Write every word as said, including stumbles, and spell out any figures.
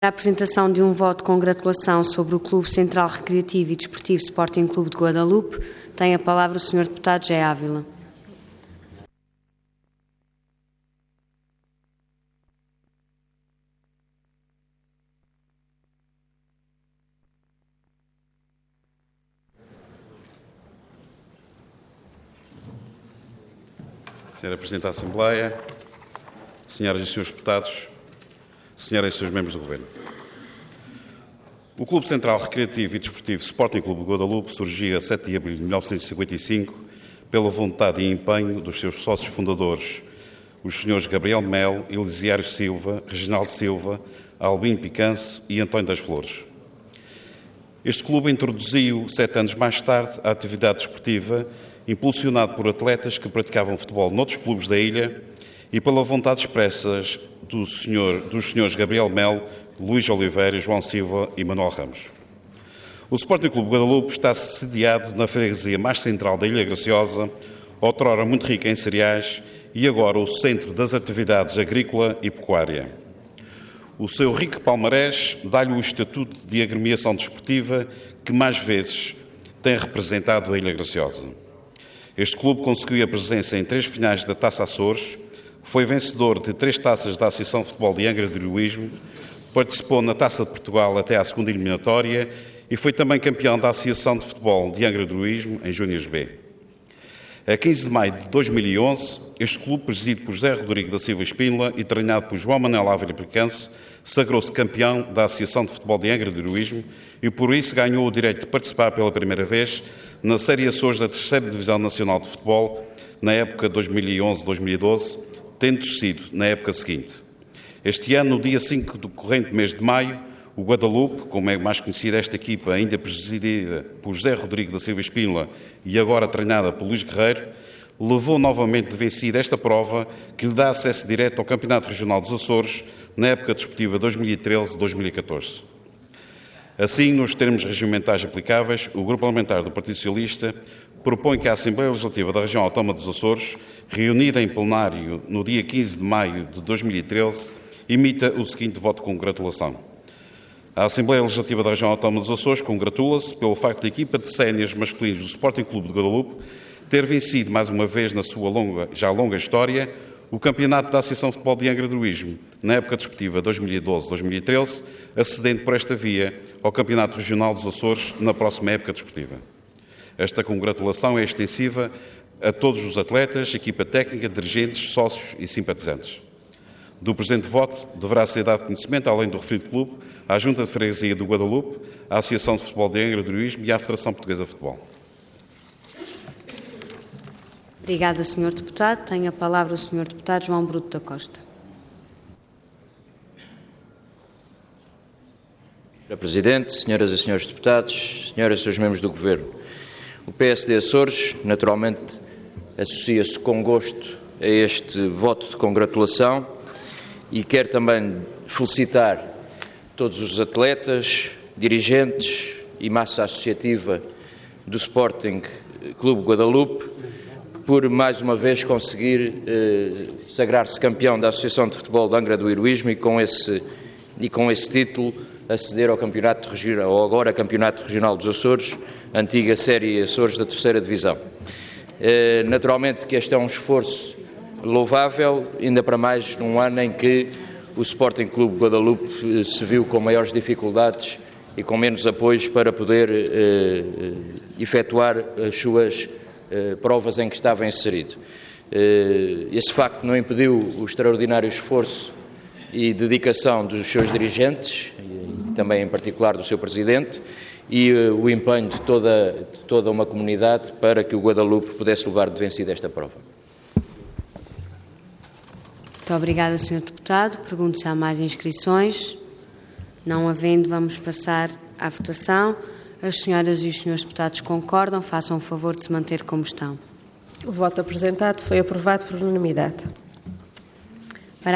A apresentação de um voto de congratulação sobre o Clube Central Recreativo e Desportivo Sporting Clube de Guadalupe tem a palavra o senhor Deputado José Ávila. Senhora Presidente da Assembleia, senhoras e senhores deputados, senhoras e senhores membros do Governo. O Clube Central Recreativo e Desportivo Sporting Clube de Guadalupe surgia a sete de abril de mil novecentos e cinquenta e cinco pela vontade e empenho dos seus sócios fundadores, os senhores Gabriel Melo, Elisiário Silva, Reginaldo Silva, Albino Picanço e António das Flores. Este clube introduziu, sete anos mais tarde, a atividade desportiva, impulsionado por atletas que praticavam futebol noutros clubes da ilha e pela vontade expressas do senhor, dos senhores Gabriel Melo, Luís Oliveira, João Silva e Manuel Ramos. O Sporting Clube de Guadalupe está sediado na freguesia mais central da Ilha Graciosa, outrora muito rica em cereais e agora o centro das atividades agrícola e pecuária. O seu rico palmarés dá-lhe o estatuto de agremiação desportiva que mais vezes tem representado a Ilha Graciosa. Este clube conseguiu a presença em três finais da Taça Açores, foi vencedor de três taças da Associação de Futebol de Angra do Heroísmo, participou na Taça de Portugal até à segunda eliminatória e foi também campeão da Associação de Futebol de Angra do Heroísmo em Júniores B. A quinze de maio de dois mil e onze, este clube, presidido por José Rodrigo da Silva Espíndola e treinado por João Manuel Ávila Picanço, sagrou-se campeão da Associação de Futebol de Angra do Heroísmo e por isso ganhou o direito de participar pela primeira vez na Série Açores da terceira Divisão Nacional de Futebol na época dois mil e onze a dois mil e doze, tendo sido na época seguinte. Este ano, no dia cinco do corrente mês de maio, o Guadalupe, como é mais conhecida esta equipa, ainda presidida por José Rodrigo da Silva Espíndola e agora treinada por Luís Guerreiro, levou novamente de vencida esta prova que lhe dá acesso direto ao Campeonato Regional dos Açores na época desportiva dois mil e treze a dois mil e catorze. Assim, nos termos regimentais aplicáveis, o Grupo Parlamentar do Partido Socialista propõe que a Assembleia Legislativa da Região Autónoma dos Açores, reunida em plenário no dia quinze de maio de dois mil e treze, emita o seguinte voto de congratulação. A Assembleia Legislativa da Região Autónoma dos Açores congratula-se pelo facto da equipa de séniores masculinos do Sporting Clube de Guadalupe ter vencido mais uma vez na sua longa, já longa história o campeonato da Associação de Futebol de Angra do Heroísmo na época desportiva dois mil e doze a dois mil e treze, acedendo por esta via ao Campeonato Regional dos Açores na próxima época desportiva. Esta congratulação é extensiva a todos os atletas, equipa técnica, dirigentes, sócios e simpatizantes. Do presente voto deverá ser dado conhecimento, além do referido clube, à Junta de Freguesia do Guadalupe, à Associação de Futebol de Angra do Heroísmo e à Federação Portuguesa de Futebol. Obrigada, senhor Deputado. Tem a palavra o senhor Deputado João Bruto da Costa. Senhora Presidente, senhoras e senhores deputados, senhoras e senhores membros do Governo, o P S D Açores, naturalmente, associa-se com gosto a este voto de congratulação e quer também felicitar todos os atletas, dirigentes e massa associativa do Sporting Clube Guadalupe por mais uma vez conseguir eh, sagrar-se campeão da Associação de Futebol de Angra do Heroísmo e com esse, e com esse título aceder ao campeonato regional, ou agora Campeonato Regional dos Açores, antiga Série Açores da terceira Divisão. Eh, naturalmente que este é um esforço louvável, ainda para mais num ano em que o Sporting Clube Guadalupe se viu com maiores dificuldades e com menos apoios para poder eh, efetuar as suas eh, provas em que estava inserido. Eh, esse facto não impediu o extraordinário esforço e dedicação dos seus dirigentes, e também em particular do seu Presidente, e eh, o empenho de toda, de toda uma comunidade para que o Guadalupe pudesse levar de vencida esta prova. Muito obrigada, senhor Deputado. Pergunto se há mais inscrições. Não havendo, vamos passar à votação. As senhoras e os senhores deputados concordam. Façam o favor de se manter como estão. O voto apresentado foi aprovado por unanimidade.